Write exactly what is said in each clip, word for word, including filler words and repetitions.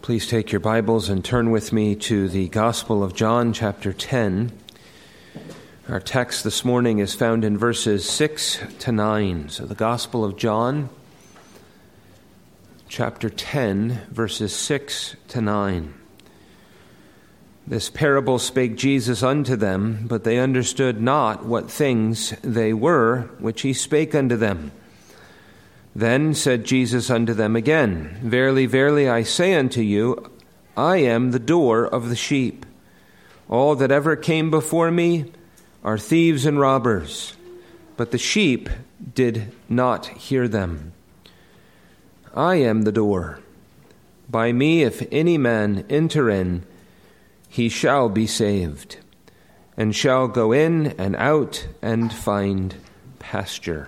Please take your Bibles and turn with me to the Gospel of John, chapter ten. Our text this morning is found in verses six to nine. So the Gospel of John, chapter ten, verses six to nine. This parable spake Jesus unto them, but they understood not what things they were which he spake unto them. Then said Jesus unto them again, Verily, verily, I say unto you, I am the door of the sheep. All that ever came before me are thieves and robbers, but the sheep did not hear them. I am the door. By me, if any man enter in, he shall be saved, and shall go in and out and find pasture.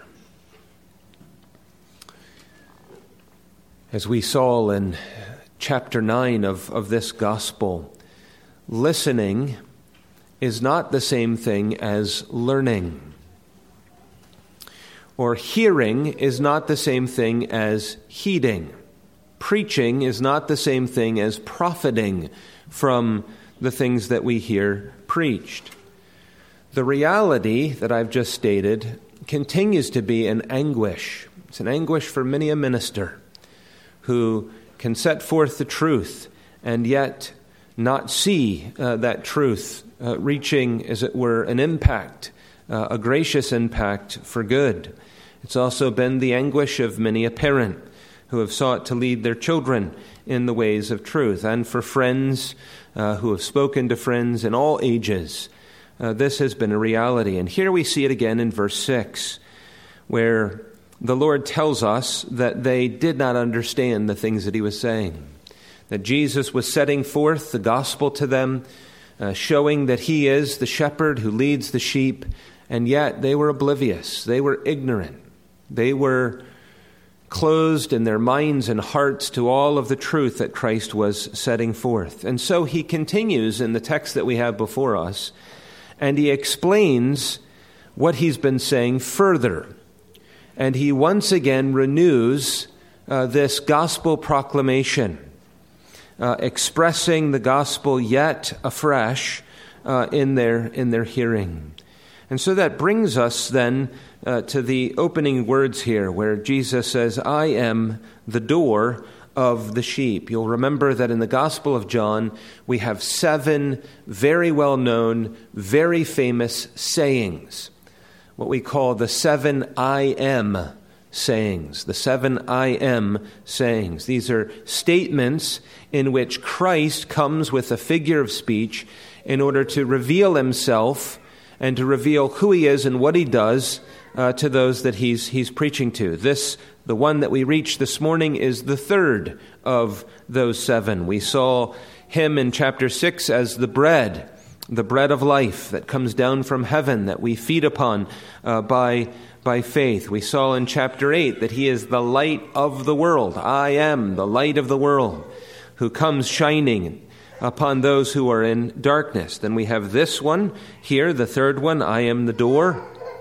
As we saw in chapter nine of, of this gospel, listening is not the same thing as learning. Or hearing is not the same thing as heeding. Preaching is not the same thing as profiting from the things that we hear preached. The reality that I've just stated continues to be an anguish. It's an anguish for many a minister who can set forth the truth and yet not see uh, that truth uh, reaching, as it were, an impact, uh, a gracious impact for good. It's also been the anguish of many a parent who have sought to lead their children in the ways of truth, and for friends uh, who have spoken to friends in all ages. Uh, this has been a reality. And here we see it again in verse six, where the Lord tells us that they did not understand the things that he was saying, that Jesus was setting forth the gospel to them, uh, showing that he is the shepherd who leads the sheep, and yet they were oblivious. They were ignorant. They were closed in their minds and hearts to all of the truth that Christ was setting forth. And so he continues in the text that we have before us, and he explains what he's been saying further. And he once again renews uh, this gospel proclamation, uh, expressing the gospel yet afresh uh, in their in their hearing. And so that brings us then uh, to the opening words here, where Jesus says, I am the door of the sheep. You'll remember that in the Gospel of John, we have seven very well-known, very famous sayings, what we call the seven I am sayings, the seven I am sayings. These are statements in which Christ comes with a figure of speech in order to reveal himself and to reveal who he is and what he does uh, to those that he's he's preaching to. This, the one that we reached this morning, is the third of those seven. We saw him in chapter six as the bread, the bread of life that comes down from heaven that we feed upon uh, by by faith. We saw in chapter eight that he is the light of the world. I am the light of the world, who comes shining upon those who are in darkness. Then we have this one here, the third one, I am the door.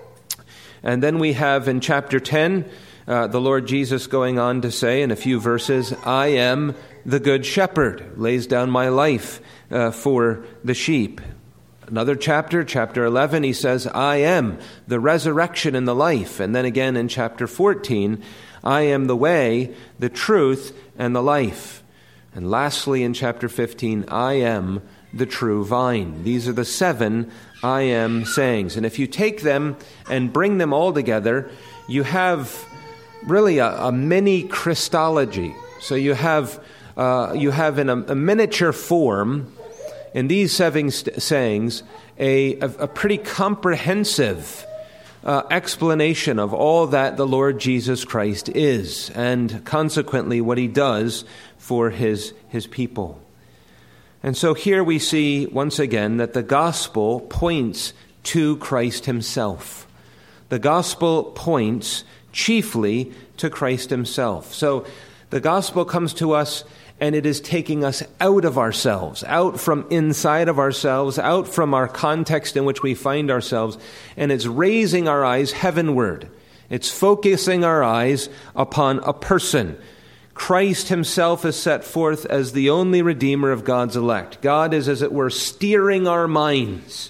And then we have in chapter ten, uh, the Lord Jesus going on to say in a few verses, I am the good shepherd, lays down my life uh, for the sheep. Another chapter, chapter eleven, he says, I am the resurrection and the life. And then again in chapter fourteen, I am the way, the truth, and the life. And lastly in chapter fifteen, I am the true vine. These are the seven I am sayings. And if you take them and bring them all together, you have really a, a mini Christology. So you have, uh, you have in a, a miniature form, in these seven st- sayings, a, a, a pretty comprehensive uh, explanation of all that the Lord Jesus Christ is, and consequently what he does for his, his people. And so here we see once again that the gospel points to Christ himself. The gospel points chiefly to Christ himself. So the gospel comes to us, and it is taking us out of ourselves, out from inside of ourselves, out from our context in which we find ourselves, and it's raising our eyes heavenward. It's focusing our eyes upon a person, Christ himself is set forth as the only Redeemer of God's elect. God is, as it were, steering our minds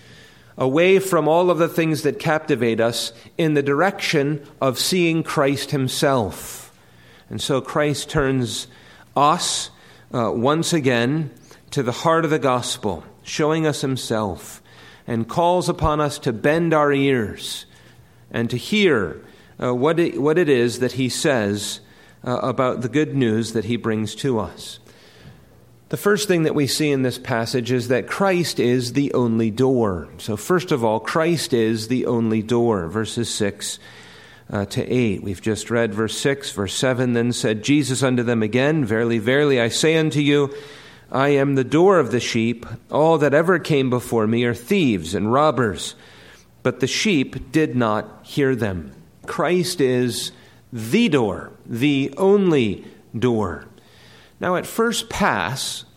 away from all of the things that captivate us in the direction of seeing Christ himself. And so Christ turns us uh, once again to the heart of the gospel, showing us himself, and calls upon us to bend our ears and to hear uh, what it, what it is that he says uh, about the good news that he brings to us. The first thing that we see in this passage is that Christ is the only door. So first of all, Christ is the only door, verses six uh, to eight. We've just read verse six. Verse seven, then said Jesus unto them again, Verily, verily, I say unto you, I am the door of the sheep. All that ever came before me are thieves and robbers, but the sheep did not hear them. Christ is the door, the only door. Now, at first pass,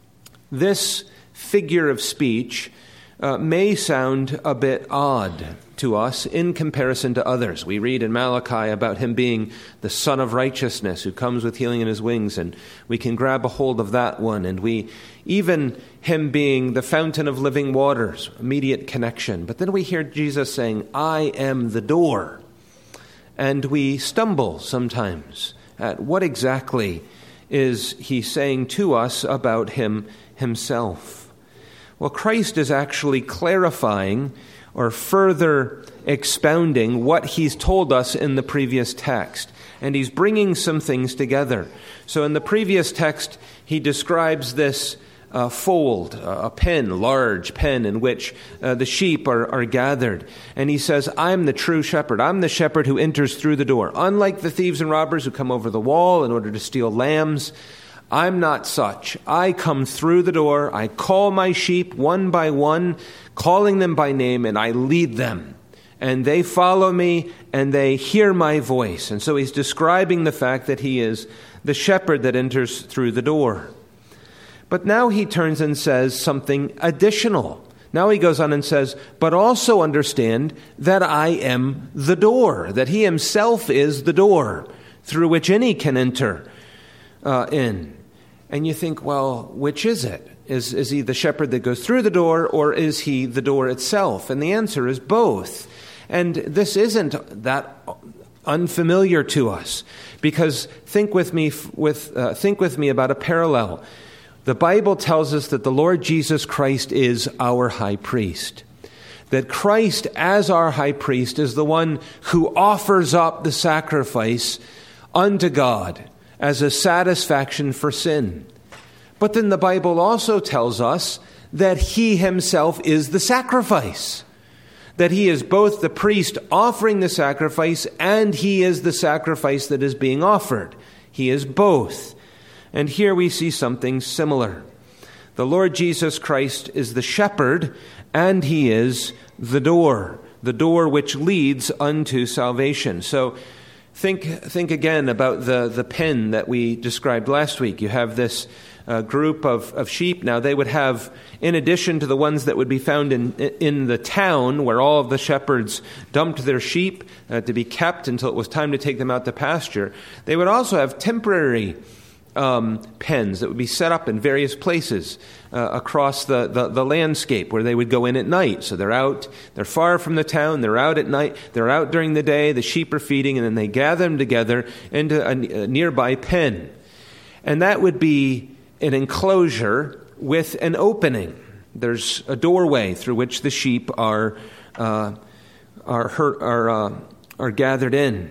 this figure of speech uh, may sound a bit odd to us in comparison to others. We read in Malachi about him being the Son of Righteousness who comes with healing in his wings, and we can grab a hold of that one. And we, even him being the fountain of living waters, immediate connection. But then we hear Jesus saying, I am the door. And we stumble sometimes at what exactly is he saying to us about him himself. Well, Christ is actually clarifying or further expounding what he's told us in the previous text. And he's bringing some things together. So in the previous text, he describes this uh, fold, a pen, large pen in which uh, the sheep are, are gathered. And he says, I'm the true shepherd. I'm the shepherd who enters through the door. Unlike the thieves and robbers who come over the wall in order to steal lambs, I'm not such. I come through the door. I call my sheep one by one, calling them by name, and I lead them. And they follow me, and they hear my voice. And so he's describing the fact that he is the shepherd that enters through the door. But now he turns and says something additional. Now he goes on and says, but also understand that I am the door, that he himself is the door through which any can enter uh, in. And you think, well, which is it? Is, is he the shepherd that goes through the door, or is he the door itself? And the answer is both. And this isn't that unfamiliar to us, because think with me with uh, think with me about a parallel. The Bible tells us that the Lord Jesus Christ is our high priest. That Christ, as our high priest, is the one who offers up the sacrifice unto God as a satisfaction for sin. But then the Bible also tells us that he himself is the sacrifice. That he is both the priest offering the sacrifice and he is the sacrifice that is being offered. He is both. And here we see something similar. The Lord Jesus Christ is the shepherd and he is the door, the door which leads unto salvation. So think think again about the, the pen that we described last week. You have this uh, group of, of sheep. Now they would have, in addition to the ones that would be found in, in the town where all of the shepherds dumped their sheep uh, to be kept until it was time to take them out to pasture, they would also have temporary Um, pens that would be set up in various places uh, across the, the, the landscape where they would go in at night. So they're out, they're far from the town, they're out at night, they're out during the day, the sheep are feeding, and then they gather them together into a, a nearby pen. And that would be an enclosure with an opening. There's a doorway through which the sheep are uh, are hurt, are uh, are gathered in.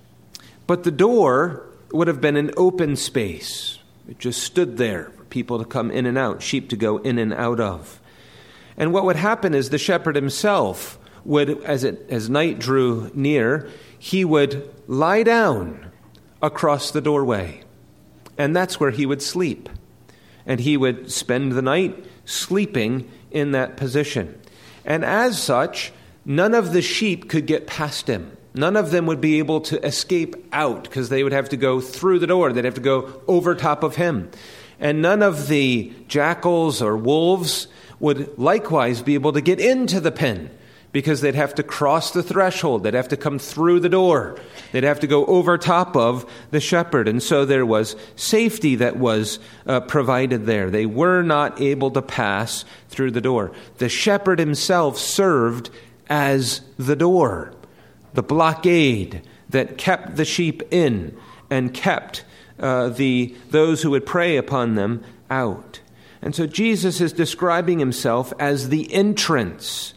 But the door would have been an open space. It just stood there for people to come in and out, sheep to go in and out of. And what would happen is the shepherd himself would, as it as night drew near, he would lie down across the doorway. And that's where he would sleep. And he would spend the night sleeping in that position. And as such, none of the sheep could get past him. None of them would be able to escape out because they would have to go through the door. They'd have to go over top of him. And none of the jackals or wolves would likewise be able to get into the pen because they'd have to cross the threshold. They'd have to come through the door. They'd have to go over top of the shepherd. And so there was safety that was uh, provided there. They were not able to pass through the door. The shepherd himself served as the door, the blockade that kept the sheep in and kept uh, the those who would prey upon them out. And so Jesus is describing himself as the entrance,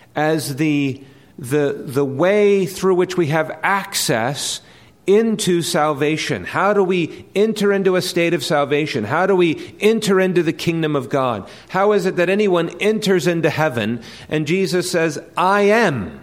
as the, the, the way through which we have access into salvation. How do we enter into a state of salvation? How do we enter into the kingdom of God? How is it that anyone enters into heaven and Jesus says, I am,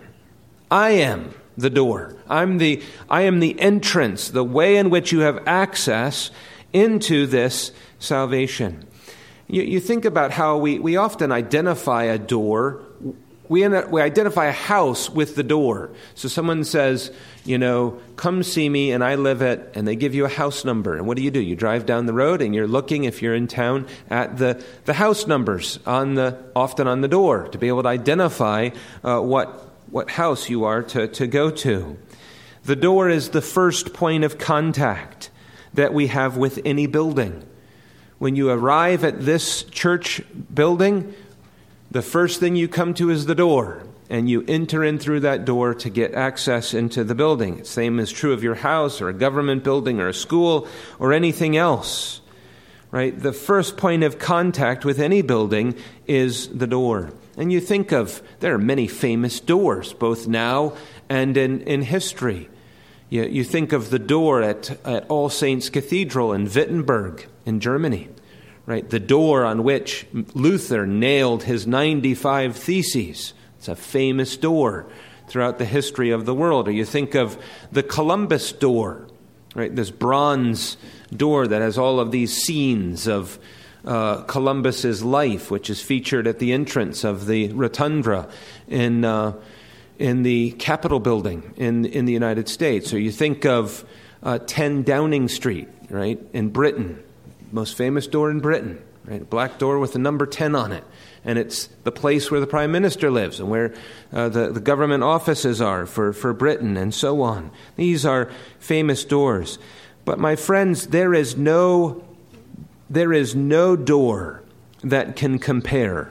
I am the door. I'm the, I am the entrance, the way in which you have access into this salvation. You, you think about how we, we often identify a door. We, we identify a house with the door. So someone says, you know, come see me and I live at, and they give you a house number. And what do you do? You drive down the road and you're looking, if you're in town, at the, the house numbers on the often on the door to be able to identify uh, what what house you are to, to go to. The door is the first point of contact that we have with any building. When you arrive at this church building, the first thing you come to is the door, and you enter in through that door to get access into the building. The same is true of your house or a government building or a school or anything else, right? The first point of contact with any building is the door. And you think of, there are many famous doors, both now and in, in history. You, you think of the door at, at All Saints Cathedral in Wittenberg in Germany, right? The door on which Luther nailed his ninety-five theses. It's a famous door throughout the history of the world. Or you think of the Columbus door, right? This bronze door that has all of these scenes of uh, Columbus's life, which is featured at the entrance of the rotunda in uh, in the Capitol building in in the United States. Or you think of uh, ten Downing Street, right, in Britain. Most famous door in Britain, right? A black door with the number ten on it. And it's the place where the Prime Minister lives and where uh, the, the government offices are for, for Britain and so on. These are famous doors. But my friends, there is no, there is no door that can compare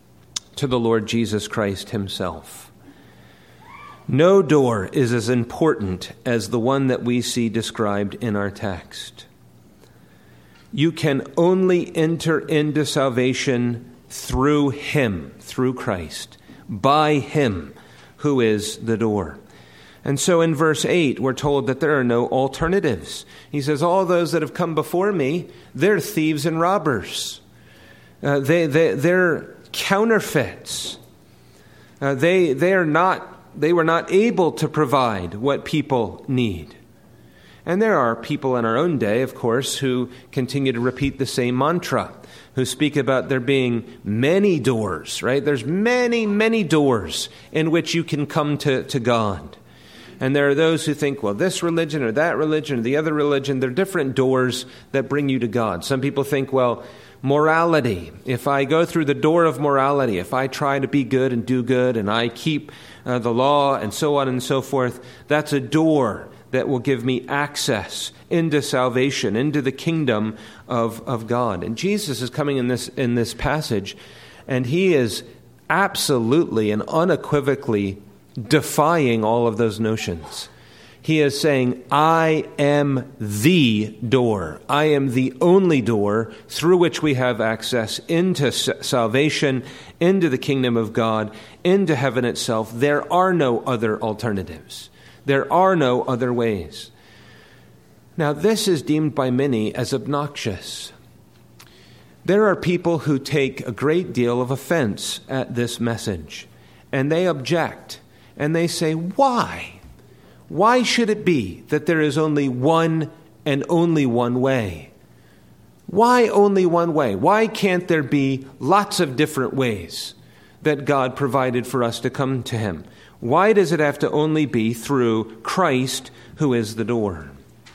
to the Lord Jesus Christ himself. No door is as important as the one that we see described in our text. You can only enter into salvation through him, through Christ, by him who is the door. And so in verse eight, we're told that there are no alternatives. He says, all those that have come before me, they're thieves and robbers. Uh, they, they, they're counterfeits. Uh, they, they are not, they were not able to provide what people need. And there are people in our own day, of course, who continue to repeat the same mantra, who speak about there being many doors, right? There's many, many doors in which you can come to, to God. And there are those who think, well, this religion or that religion or the other religion, they're different doors that bring you to God. Some people think, well, morality, if I go through the door of morality, if I try to be good and do good and I keep uh, the law and so on and so forth, that's a door that will give me access into salvation, into the kingdom of, of God. And Jesus is coming in this in this passage, and he is absolutely and unequivocally defying all of those notions. He is saying, I am the door. I am the only door through which we have access into salvation, into the kingdom of God, into heaven itself. There are no other alternatives. There are no other ways. Now, this is deemed by many as obnoxious. There are people who take a great deal of offense at this message, and they object, and they say, why? Why should it be that there is only one and only one way? Why only one way? Why can't there be lots of different ways that God provided for us to come to him? Why does it have to only be through Christ, who is the door?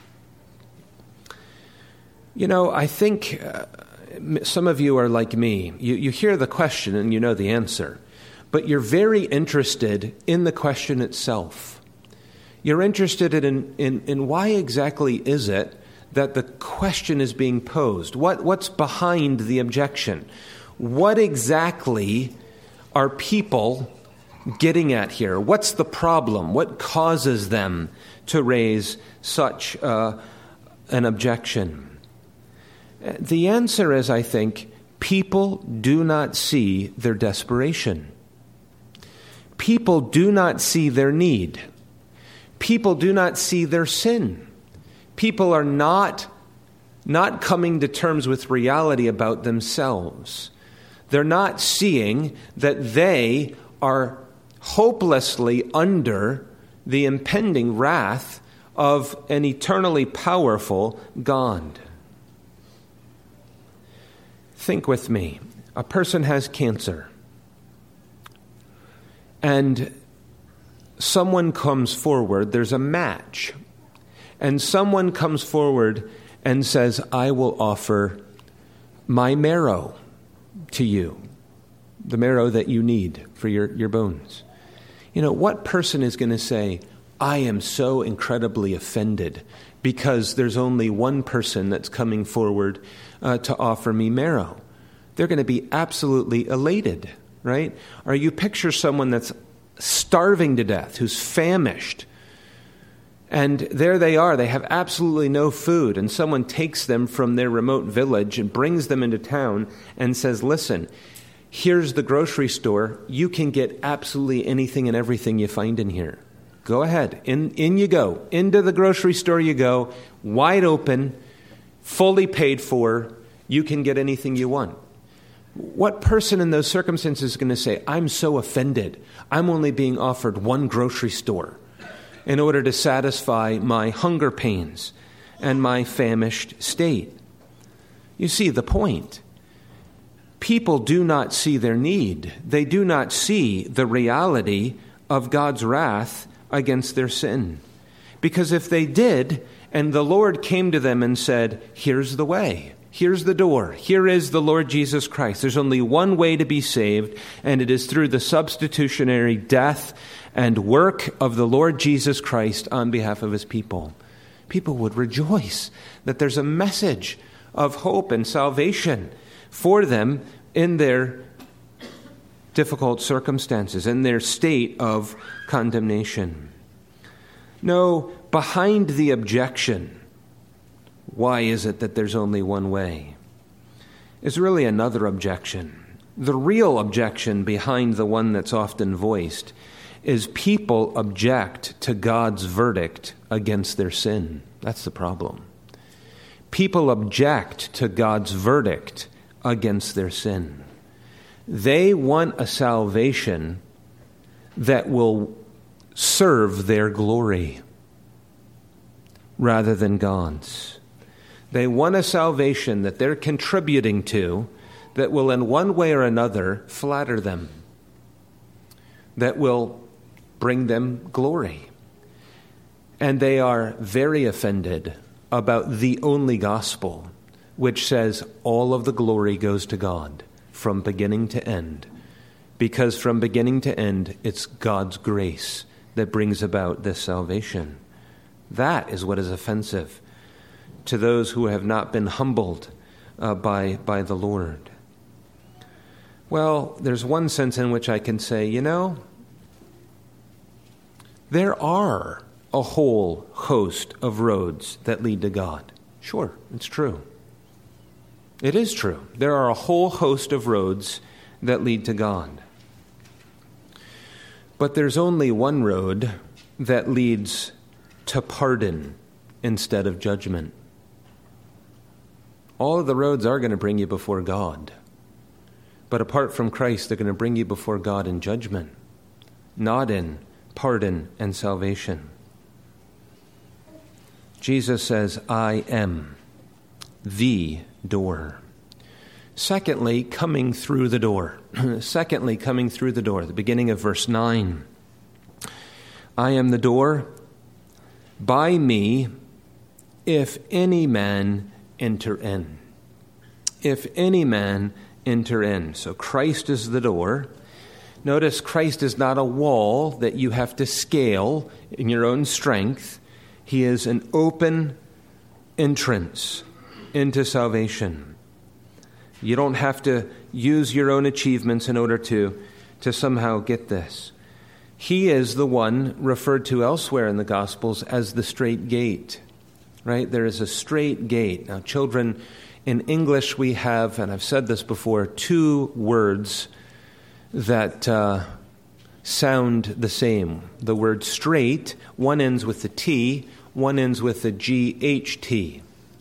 You know, I think uh, some of you are like me. You, you hear the question and you know the answer. but you're very interested in the question itself. You're interested in, in, in why exactly is it that the question is being posed? What, what's behind the objection? What exactly are people getting at here? What's the problem? What causes them to raise such uh, an objection? The answer is, I think, people do not see their desperation. People do not see their need. People do not see their sin. People are not, not coming to terms with reality about themselves. They're not seeing that they are hopelessly under the impending wrath of an eternally powerful God. Think with me. A person has cancer, and someone comes forward. There's a match, and someone comes forward and says, I will offer my marrow to you, the marrow that you need for your, your bones. You know, what person is going to say, I am so incredibly offended because there's only one person that's coming forward uh, to offer me marrow? They're going to be absolutely elated, right? Or you picture someone that's starving to death, who's famished, and there they are, they have absolutely no food, and someone takes them from their remote village and brings them into town and says, listen, here's the grocery store. You can get absolutely anything and everything you find in here. Go ahead. In, in you go. Into the grocery store you go, wide open, fully paid for. You can get anything you want. What person in those circumstances is going to say, I'm so offended. I'm only being offered one grocery store in order to satisfy my hunger pains and my famished state? You see the point. People do not see their need. They do not see the reality of God's wrath against their sin. Because if they did, and the Lord came to them and said, here's the way, here's the door, here is the Lord Jesus Christ. There's only one way to be saved, and it is through the substitutionary death and work of the Lord Jesus Christ on behalf of his people. People would rejoice that there's a message of hope and salvation for them in their difficult circumstances, in their state of condemnation. No, behind the objection, why is it that there's only one way, is really another objection. The real objection behind the one that's often voiced is people object to God's verdict against their sin. That's the problem. People object to God's verdict against their sin. They want a salvation that will serve their glory rather than God's. They want a salvation that they're contributing to that will in one way or another flatter them, that will bring them glory. And they are very offended about the only gospel, which says all of the glory goes to God from beginning to end. Because from beginning to end, it's God's grace that brings about this salvation. That is what is offensive to those who have not been humbled uh, by, by the Lord. Well, there's one sense in which I can say, you know, there are a whole host of roads that lead to God. Sure, it's true. It is true. There are a whole host of roads that lead to God. But there's only one road that leads to pardon instead of judgment. All of the roads are going to bring you before God. But apart from Christ, they're going to bring you before God in judgment, not in pardon and salvation. Jesus says, I am the door. Secondly, coming through the door. Secondly, coming through the door. The beginning of verse nine. I am the door. By me, if any man enter in. If any man enter in. So Christ is the door. Notice Christ is not a wall that you have to scale in your own strength. He is an open entrance into salvation. You don't have to use your own achievements in order to, to somehow get this. He is the one referred to elsewhere in the Gospels as the straight gate, right? There is a straight gate. Now, children, in English we have, and I've said this before, two words that uh, sound the same. The word straight, one ends with the T, one ends with the G H T.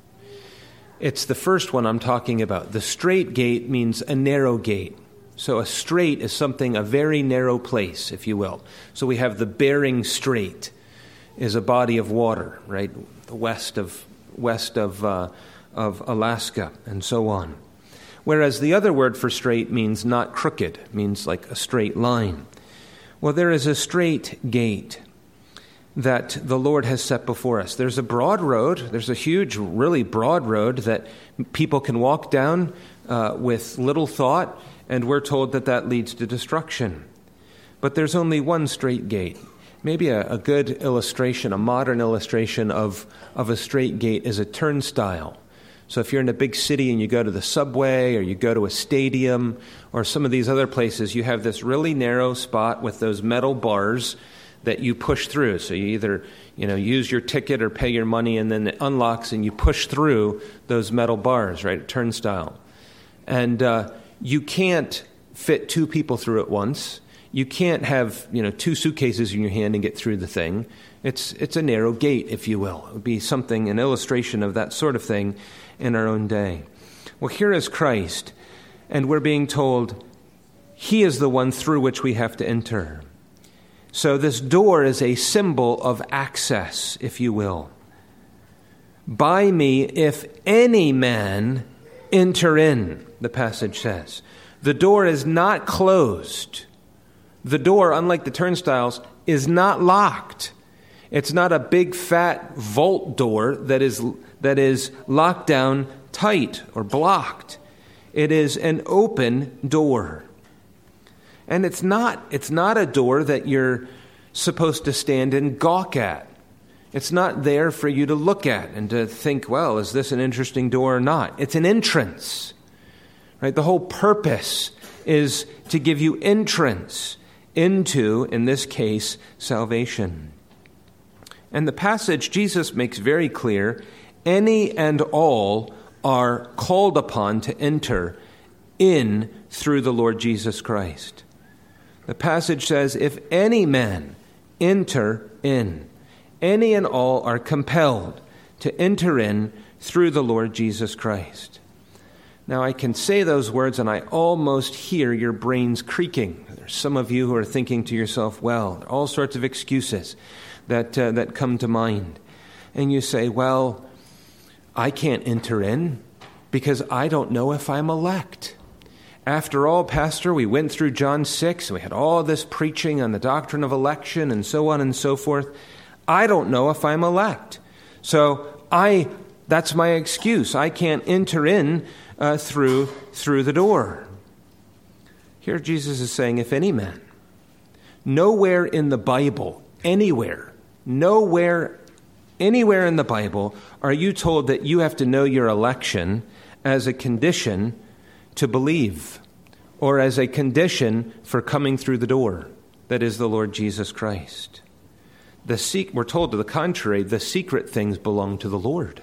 It's the first one I'm talking about. The straight gate means a narrow gate. So a strait is something, a very narrow place, if you will. So we have the Bering Strait is a body of water, right, the west of west of uh, of Alaska, and so on. Whereas the other word for straight means not crooked, means like a straight line. Well, there is a straight gate that the Lord has set before us. There's a broad road. There's a huge, really broad road that people can walk down uh, with little thought, and we're told that that leads to destruction. But there's only one straight gate. Maybe a, a good illustration, a modern illustration of, of a straight gate is a turnstile. So if you're in a big city and you go to the subway or you go to a stadium or some of these other places, you have this really narrow spot with those metal bars that you push through. So you either, you know, use your ticket or pay your money, and then it unlocks and you push through those metal bars, right, a turnstile. And uh, you can't fit two people through at once. You can't have, you know, two suitcases in your hand and get through the thing. It's it's a narrow gate, if you will. It would be something, an illustration of that sort of thing in our own day. Well, here is Christ, and we're being told he is the one through which we have to enter. So this door is a symbol of access, if you will. By me, if any man enter in, the passage says. The door is not closed. The door, unlike the turnstiles, is not locked. It's not a big fat vault door that is that is locked down tight or blocked. It is an open door. And it's not it's not a door that you're supposed to stand and gawk at. It's not there for you to look at and to think, well, is this an interesting door or not? It's an entrance. Right? The whole purpose is to give you entrance into, in this case, salvation. And the passage, Jesus makes very clear, any and all are called upon to enter in through the Lord Jesus Christ. The passage says, if any man enter in, any and all are compelled to enter in through the Lord Jesus Christ. Now, I can say those words and I almost hear your brains creaking. There's some of you who are thinking to yourself, well, all sorts of excuses that uh, that come to mind. And you say, well, I can't enter in because I don't know if I'm elect. After all, Pastor, we went through John six, and we had all this preaching on the doctrine of election and so on and so forth. I don't know if I'm elect. So I that's my excuse. I can't enter in uh, through through the door. Here Jesus is saying, if any man, nowhere in the Bible, anywhere, nowhere, anywhere in the Bible are you told that you have to know your election as a condition to believe, or as a condition for coming through the door, that is the Lord Jesus Christ. The se- we're told to the contrary, the secret things belong to the Lord.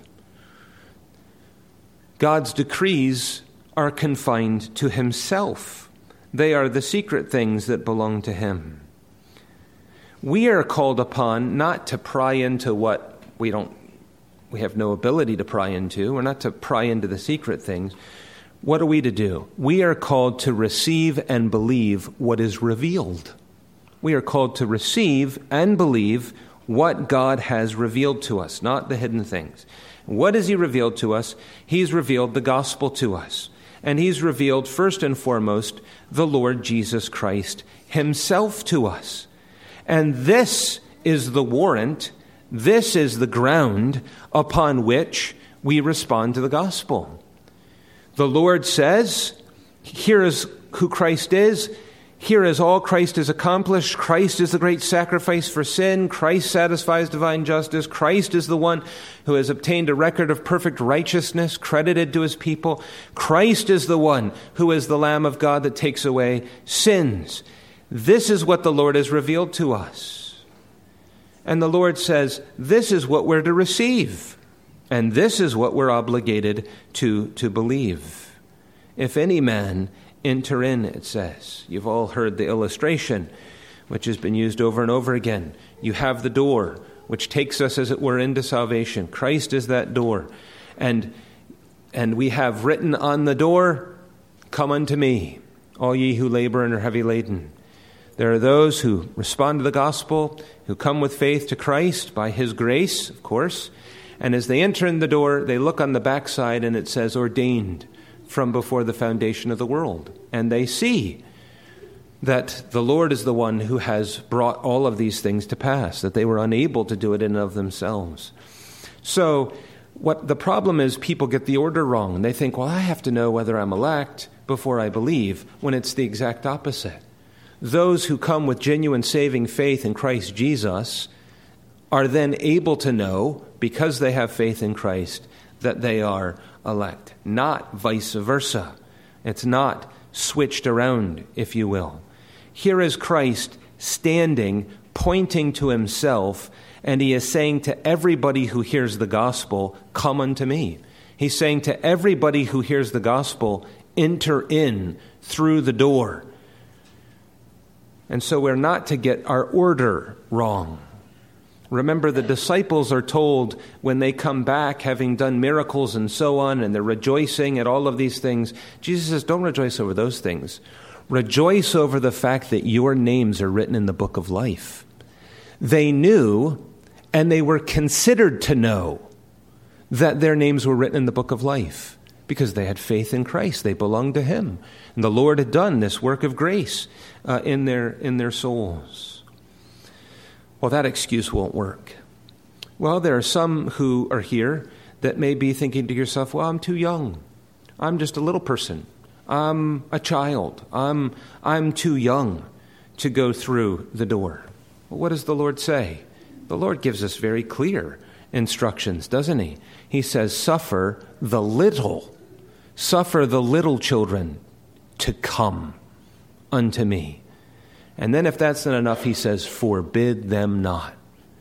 God's decrees are confined to himself. They are the secret things that belong to him. We are called upon not to pry into what we don't, we have no ability to pry into. We're not to pry into the secret things. What are we to do? We are called to receive and believe what is revealed. We are called to receive and believe what God has revealed to us, not the hidden things. What has he revealed to us? He's revealed the gospel to us. And he's revealed, first and foremost, the Lord Jesus Christ himself to us. And this is the warrant, this is the ground upon which we respond to the gospel. The Lord says, here is who Christ is. Here is all Christ has accomplished. Christ is the great sacrifice for sin. Christ satisfies divine justice. Christ is the one who has obtained a record of perfect righteousness credited to his people. Christ is the one who is the Lamb of God that takes away sins. This is what the Lord has revealed to us. And the Lord says, this is what we're to receive. And this is what we're obligated to, to believe. If any man enter in, it says. You've all heard the illustration, which has been used over and over again. You have the door, which takes us, as it were, into salvation. Christ is that door. And, and we have written on the door, come unto me, all ye who labor and are heavy laden. There are those who respond to the gospel, who come with faith to Christ by his grace, of course. And as they enter in the door, they look on the backside and it says, ordained from before the foundation of the world. And they see that the Lord is the one who has brought all of these things to pass, that they were unable to do it in and of themselves. So what the problem is, people get the order wrong. And they think, well, I have to know whether I'm elect before I believe, when it's the exact opposite. Those who come with genuine saving faith in Christ Jesus are then able to know, because they have faith in Christ, that they are elect, not vice versa. It's not switched around, if you will. Here is Christ standing, pointing to himself, and he is saying to everybody who hears the gospel, come unto me. He's saying to everybody who hears the gospel, enter in through the door. And so we're not to get our order wrong. Remember, the disciples are told when they come back, having done miracles and so on, and they're rejoicing at all of these things. Jesus says, don't rejoice over those things. Rejoice over the fact that your names are written in the book of life. They knew, and they were considered to know, that their names were written in the book of life because they had faith in Christ. They belonged to him. And the Lord had done this work of grace uh, in their in their souls. Well, that excuse won't work. Well, there are some who are here that may be thinking to yourself, well, I'm too young. I'm just a little person. I'm a child. I'm, I'm too young to go through the door. Well, what does the Lord say? The Lord gives us very clear instructions, doesn't he? He says, suffer the little, suffer the little children to come unto me. And then if that's not enough, he says, forbid them not.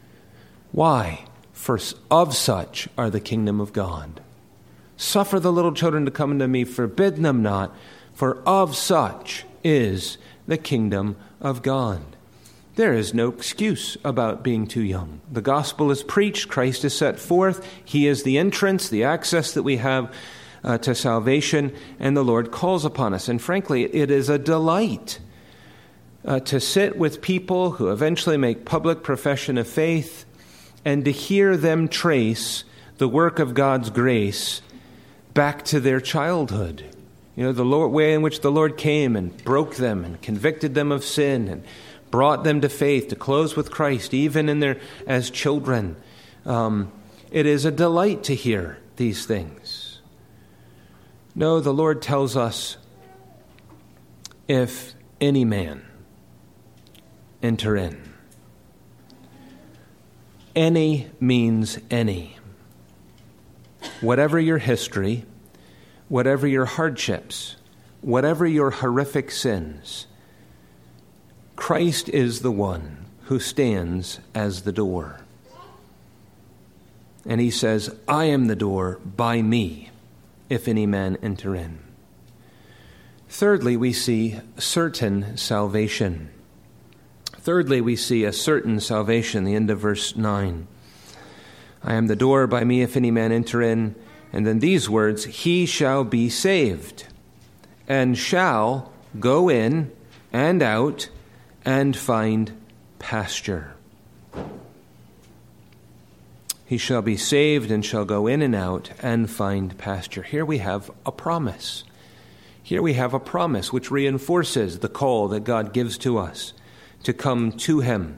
Why? For of such are the kingdom of God. Suffer the little children to come unto me, forbid them not, for of such is the kingdom of God. There is no excuse about being too young. The gospel is preached, Christ is set forth, he is the entrance, the access that we have uh, to salvation, and the Lord calls upon us. And frankly, it is a delight uh, to sit with people who eventually make public profession of faith and to hear them trace the work of God's grace back to their childhood. You know, the Lord, way in which the Lord came and broke them and convicted them of sin and brought them to faith, to close with Christ, even in their as children. Um, it is a delight to hear these things. No, the Lord tells us, if any man enter in. Any means any. Whatever your history, whatever your hardships, whatever your horrific sins, Christ is the one who stands as the door. And he says, I am the door, by me, if any man enter in. Thirdly, we see certain salvation. Thirdly, we see a certain salvation, the end of verse nine. I am the door, by me, if any man enter in. And then these words, he shall be saved, and shall go in and out and find pasture. He shall be saved and shall go in and out and find pasture. Here we have a promise. Here we have a promise which reinforces the call that God gives to us to come to him.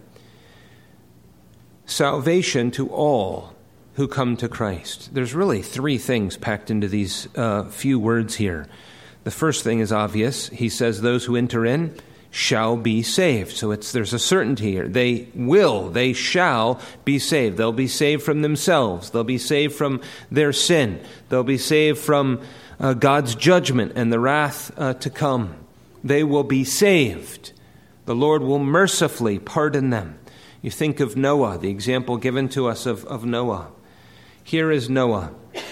Salvation to all who come to Christ. There's really three things packed into these uh, few words here. The first thing is obvious. He says those who enter in shall be saved. So it's there's a certainty here. They will, they shall be saved. They'll be saved from themselves. They'll be saved from their sin. They'll be saved from uh, God's judgment and the wrath uh, to come. They will be saved. The Lord will mercifully pardon them. You think of Noah, the example given to us of, of Noah. Here is Noah.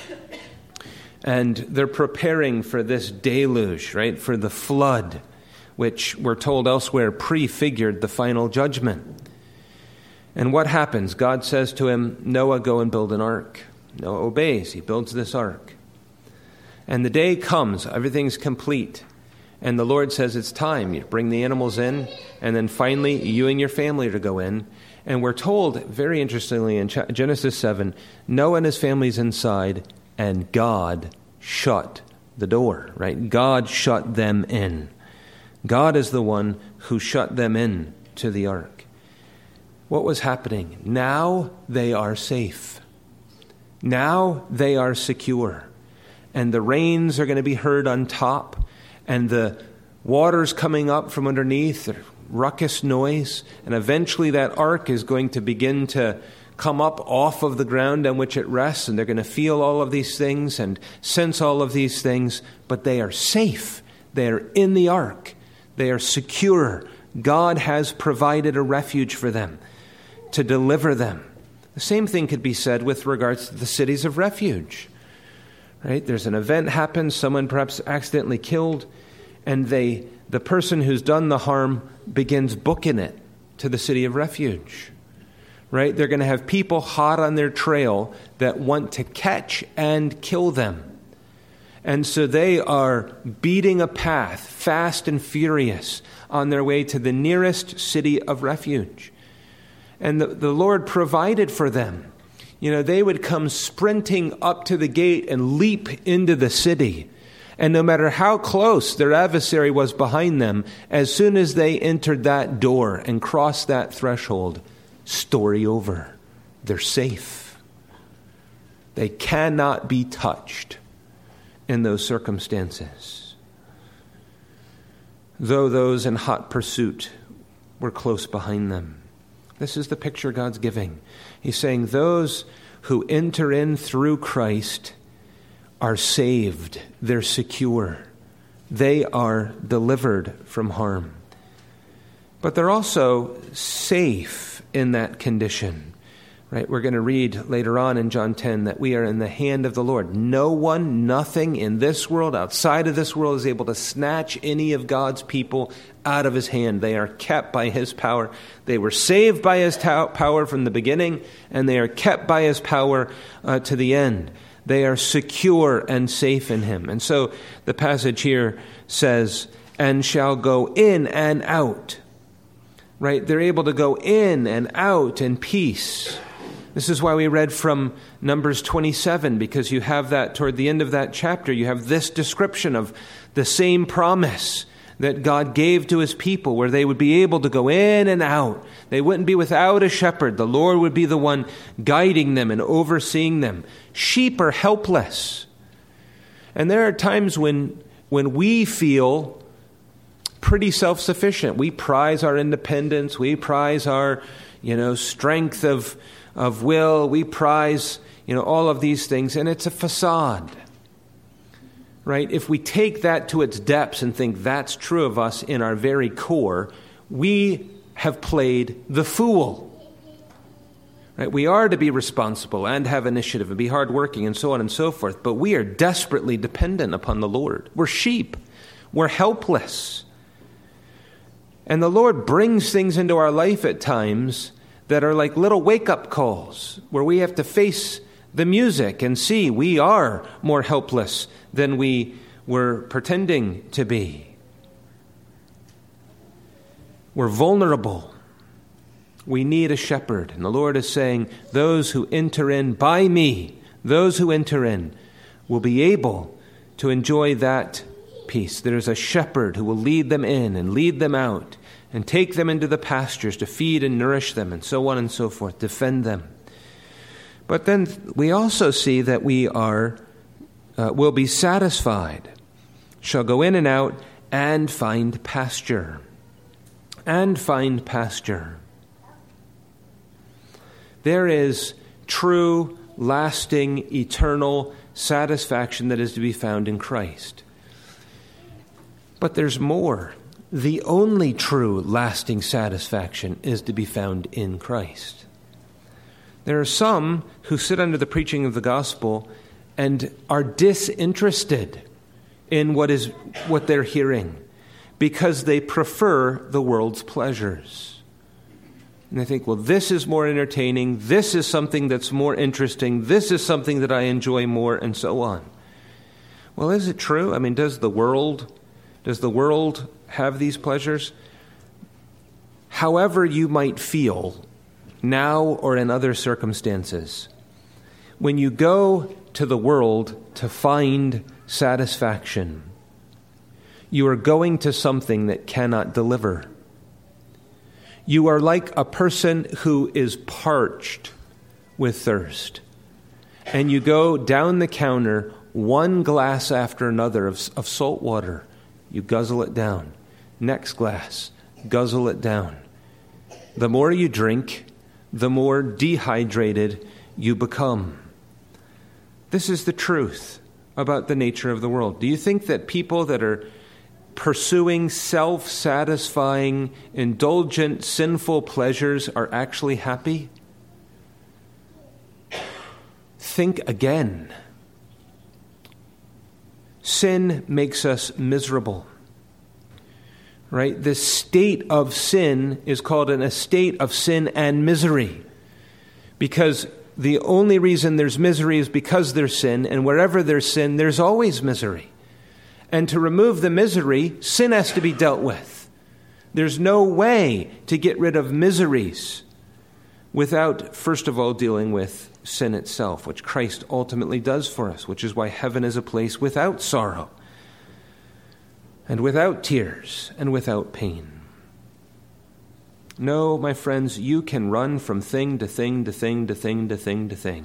And they're preparing for this deluge, right? For the flood, which we're told elsewhere prefigured the final judgment. And what happens? God says to him, Noah, go and build an ark. Noah obeys. He builds this ark. And the day comes, everything's complete. And the Lord says, it's time. You bring the animals in, and then finally you and your family are to go in. And we're told, very interestingly, in Genesis seven, Noah and his family's inside, and God shut the door, right? God shut them in. God is the one who shut them in to the ark. What was happening? Now they are safe. Now they are secure. And the rains are going to be heard on top, and the water's coming up from underneath, the ruckus noise, and eventually that ark is going to begin to come up off of the ground on which it rests, and they're going to feel all of these things and sense all of these things, but they are safe. They are in the ark. They are secure. God has provided a refuge for them to deliver them. The same thing could be said with regards to the cities of refuge. Right? There's an event happens, someone perhaps accidentally killed, and they, the person who's done the harm begins booking it to the city of refuge. Right? They're going to have people hot on their trail that want to catch and kill them. And so they are beating a path, fast and furious, on their way to the nearest city of refuge. And the, the Lord provided for them. You know, they would come sprinting up to the gate and leap into the city. And no matter how close their adversary was behind them, as soon as they entered that door and crossed that threshold, story over. They're safe. They cannot be touched in those circumstances. Though those in hot pursuit were close behind them. This is the picture God's giving. He's saying those who enter in through Christ are saved. They're secure. They are delivered from harm. But they're also safe in that condition. Right? We're going to read later on in John ten that we are in the hand of the Lord. No one, nothing in this world, outside of this world, is able to snatch any of God's people out of his hand. They are kept by his power. They were saved by his ta- power from the beginning, and they are kept by his power uh, to the end. They are secure and safe in him. And so the passage here says, and shall go in and out. Right? They're able to go in and out in peace. This is why we read from Numbers twenty-seven, because you have that toward the end of that chapter. You have this description of the same promise that God gave to his people, where they would be able to go in and out. They wouldn't be without a shepherd. The Lord would be the one guiding them and overseeing them. Sheep are helpless. And there are times when, when we feel pretty self-sufficient. We prize our independence. We prize our, you know, strength of of will. We prize, you know, all of these things, and it's a facade. Right? If we take that to its depths and think that's true of us in our very core, we have played the fool. Right? We are to be responsible and have initiative and be hardworking and so on and so forth, but we are desperately dependent upon the Lord. We're sheep. We're helpless. And the Lord brings things into our life at times that are like little wake-up calls, where we have to face the music and see we are more helpless than we were pretending to be. We're vulnerable. We need a shepherd. And the Lord is saying, those who enter in by me, those who enter in, will be able to enjoy that peace. There's a shepherd who will lead them in and lead them out, and take them into the pastures to feed and nourish them, and so on and so forth, defend them. But then we also see that we are, uh, will be satisfied, shall go in and out and find pasture. and find pasture. There is true, lasting, eternal satisfaction that is to be found in Christ. But there's more. The only true, lasting satisfaction is to be found in Christ. There are some who sit under the preaching of the gospel and are disinterested in what is what they're hearing because they prefer the world's pleasures. And they think, well, this is more entertaining, this is something that's more interesting, this is something that I enjoy more, and so on. Well, is it true? I mean, does the world, does the world have these pleasures? However you might feel, now or in other circumstances, when you go to the world to find satisfaction, you are going to something that cannot deliver. You are like a person who is parched with thirst, and you go down the counter, one glass after another of, of salt water. You guzzle it down. Next glass, guzzle it down. The more you drink, the more dehydrated you become. This is the truth about the nature of the world. Do you think that people that are pursuing self-satisfying, indulgent, sinful pleasures are actually happy? Think again. Sin makes us miserable. Right? The state of sin is called an estate of sin and misery, because the only reason there's misery is because there's sin, and wherever there's sin, there's always misery. And to remove the misery, sin has to be dealt with. There's no way to get rid of miseries without, first of all, dealing with sin itself, which Christ ultimately does for us, which is why heaven is a place without sorrow, and without tears, and without pain. No, my friends, you can run from thing to thing to thing to thing to thing to thing.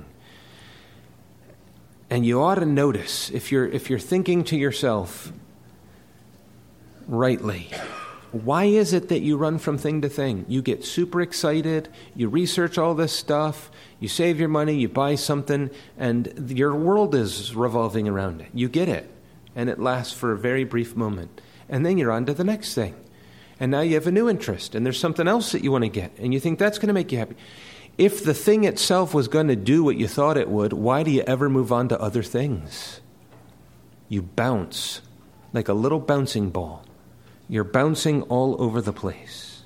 And you ought to notice, if you're if you're thinking to yourself rightly, why is it that you run from thing to thing? You get super excited, you research all this stuff, you save your money, you buy something, and your world is revolving around it. You get it, and it lasts for a very brief moment. And then you're on to the next thing. And now you have a new interest, and there's something else that you want to get, and you think that's going to make you happy. If the thing itself was going to do what you thought it would, why do you ever move on to other things? You bounce like a little bouncing ball. You're bouncing all over the place.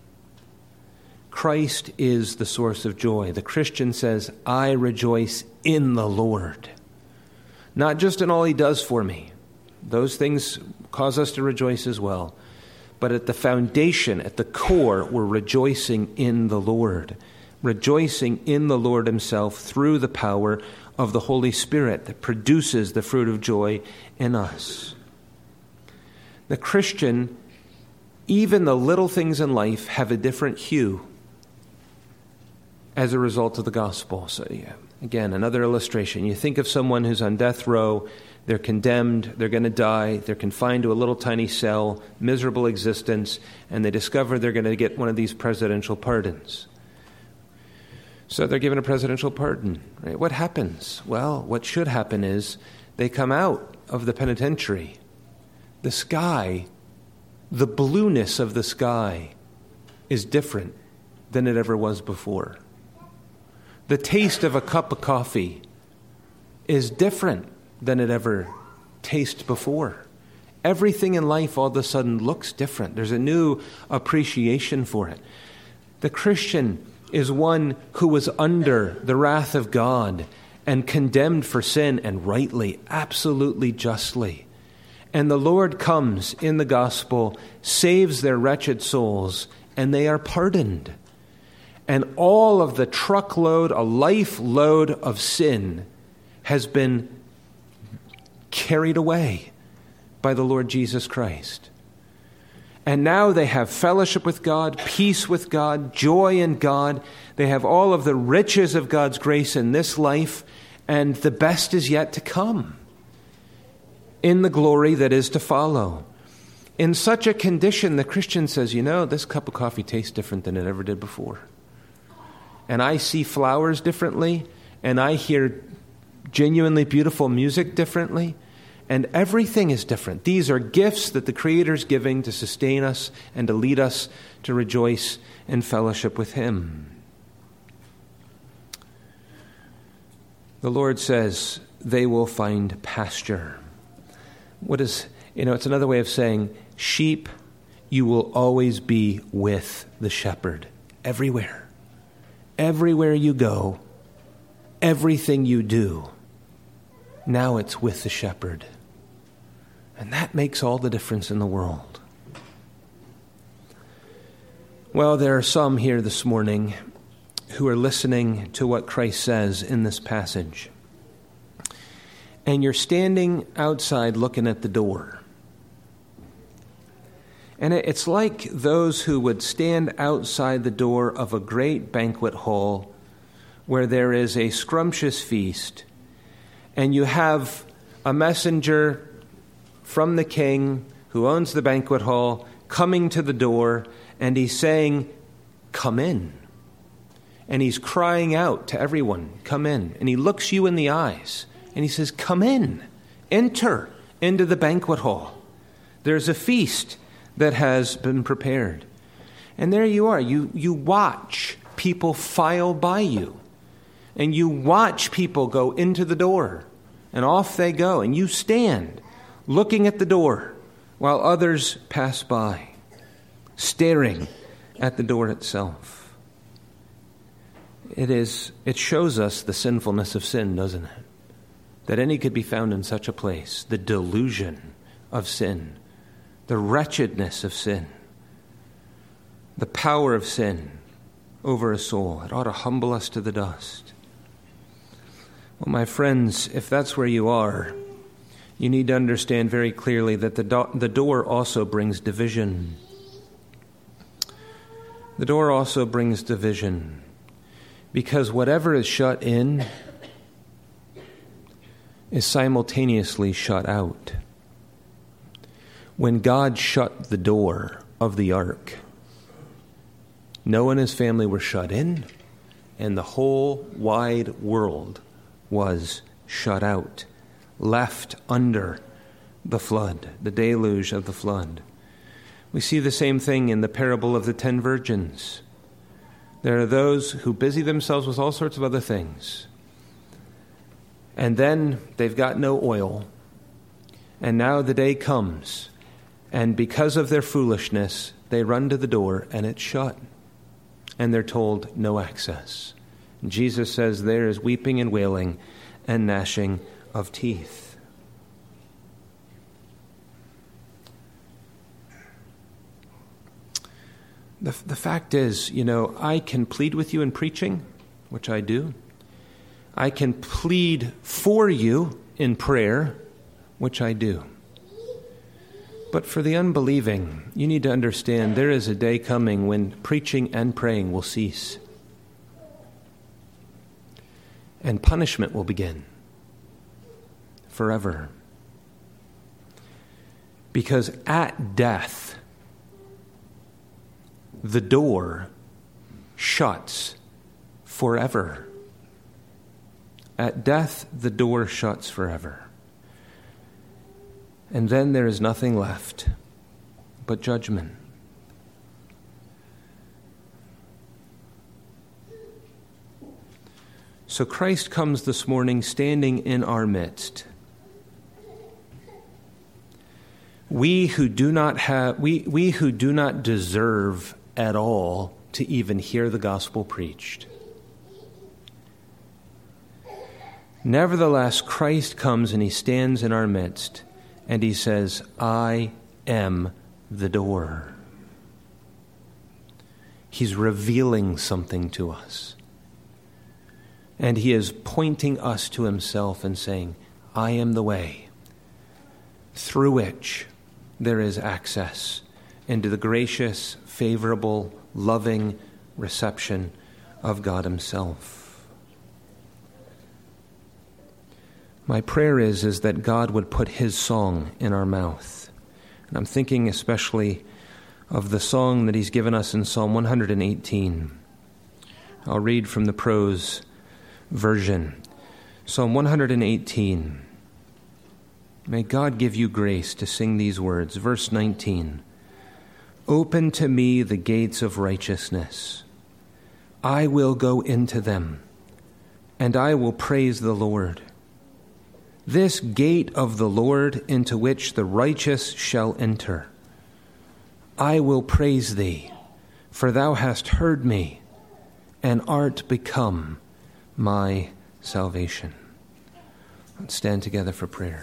Christ is the source of joy. The Christian says, I rejoice in the Lord. Not just in all he does for me. Those things cause us to rejoice as well. But at the foundation, at the core, we're rejoicing in the Lord. Rejoicing in the Lord himself through the power of the Holy Spirit that produces the fruit of joy in us. The Christian, even the little things in life have a different hue as a result of the gospel. So yeah, again, another illustration. You think of someone who's on death row, they're condemned, they're going to die, they're confined to a little tiny cell, miserable existence, and they discover they're going to get one of these presidential pardons. So they're given a presidential pardon. Right? What happens? Well, what should happen is they come out of the penitentiary. The sky, the blueness of the sky is different than it ever was before. The taste of a cup of coffee is different than it ever tasted before. Everything in life all of a sudden looks different. There's a new appreciation for it. The Christian is one who was under the wrath of God and condemned for sin, and rightly, absolutely justly. And the Lord comes in the gospel, saves their wretched souls, and they are pardoned. And all of the truckload, a life load of sin has been carried away by the Lord Jesus Christ. And now they have fellowship with God, peace with God, joy in God. They have all of the riches of God's grace in this life, and the best is yet to come in the glory that is to follow. in such a condition, the Christian says, you know, this cup of coffee tastes different than it ever did before. And I see flowers differently, and I hear genuinely beautiful music differently, and everything is different. These are gifts that the Creator is giving to sustain us and to lead us to rejoice in fellowship with Him. The Lord says they will find pasture. What is, you know, it's another way of saying, sheep, you will always be with the shepherd. Everywhere. Everywhere you go, everything you do, now it's with the shepherd. And that makes all the difference in the world. Well, there are some here this morning who are listening to what Christ says in this passage. And you're standing outside looking at the door. And it's like those who would stand outside the door of a great banquet hall where there is a scrumptious feast, and you have a messenger from the king who owns the banquet hall coming to the door, and he's saying, come in. And he's crying out to everyone, come in. And he looks you in the eyes, and he says, come in, enter into the banquet hall. There's a feast that has been prepared. And there you are. You, you watch people file by you. And you watch people go into the door. And off they go. And you stand looking at the door while others pass by, staring at the door itself. It is, it shows us the sinfulness of sin, doesn't it? That any could be found in such a place. The delusion of sin. The wretchedness of sin. The power of sin over a soul. It ought to humble us to the dust. Well, my friends, if that's where you are, you need to understand very clearly that the, do- the door also brings division. The door also brings division. Because whatever is shut in is simultaneously shut out. When God shut the door of the ark, Noah and his family were shut in, and the whole wide world was shut out, left under the flood, the deluge of the flood. We see the same thing in the parable of the ten virgins. There are those who busy themselves with all sorts of other things. And then they've got no oil. And now the day comes. And because of their foolishness, they run to the door and it's shut. And they're told no access. And Jesus says there is weeping and wailing and gnashing of teeth. The, the fact is, you know, I can plead with you in preaching, which I do. I can plead for you in prayer, which I do. But for the unbelieving, you need to understand there is a day coming when preaching and praying will cease. And punishment will begin forever. Because at death, the door shuts forever. At death, the door shuts forever. And then there is nothing left but judgment. So Christ comes this morning standing in our midst. We who do not have we, we who do not deserve at all to even hear the gospel preached. Nevertheless, Christ comes and he stands in our midst and he says, I am the door. He's revealing something to us. And he is pointing us to himself and saying, I am the way through which there is access into the gracious, favorable, loving reception of God himself. My prayer is, is that God would put his song in our mouth. And I'm thinking especially of the song that he's given us in Psalm one hundred eighteen. I'll read from the prose version. Psalm one hundred eighteen. May God give you grace to sing these words. Verse nineteen. Open to me the gates of righteousness. I will go into them, and I will praise the Lord. This gate of the Lord into which the righteous shall enter. I will praise thee, for thou hast heard me, and art become my salvation. Let's stand together for prayer.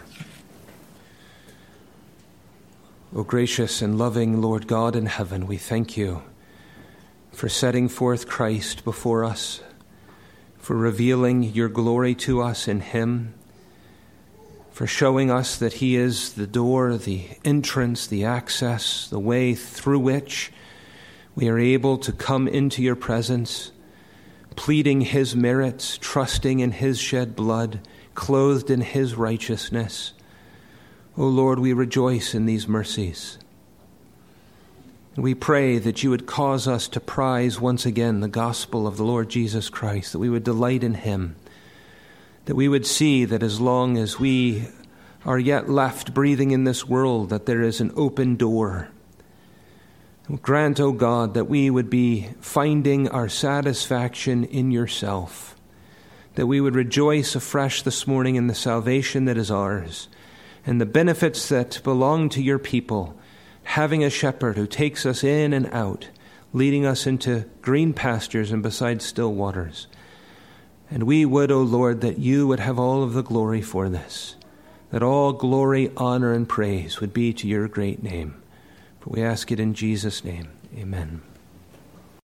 O gracious and loving Lord God in heaven, we thank you for setting forth Christ before us, for revealing your glory to us in him, for showing us that he is the door, the entrance, the access, the way through which we are able to come into your presence, pleading his merits, trusting in his shed blood, clothed in his righteousness. O Lord, we rejoice in these mercies. We pray that you would cause us to prize once again the gospel of the Lord Jesus Christ, that we would delight in him, that we would see that as long as we are yet left breathing in this world, that there is an open door. Grant, O God, that we would be finding our satisfaction in yourself, that we would rejoice afresh this morning in the salvation that is ours, and the benefits that belong to your people, having a shepherd who takes us in and out, leading us into green pastures and beside still waters. And we would, O Lord, that you would have all of the glory for this, that all glory, honor, and praise would be to your great name. For we ask it in Jesus' name. Amen.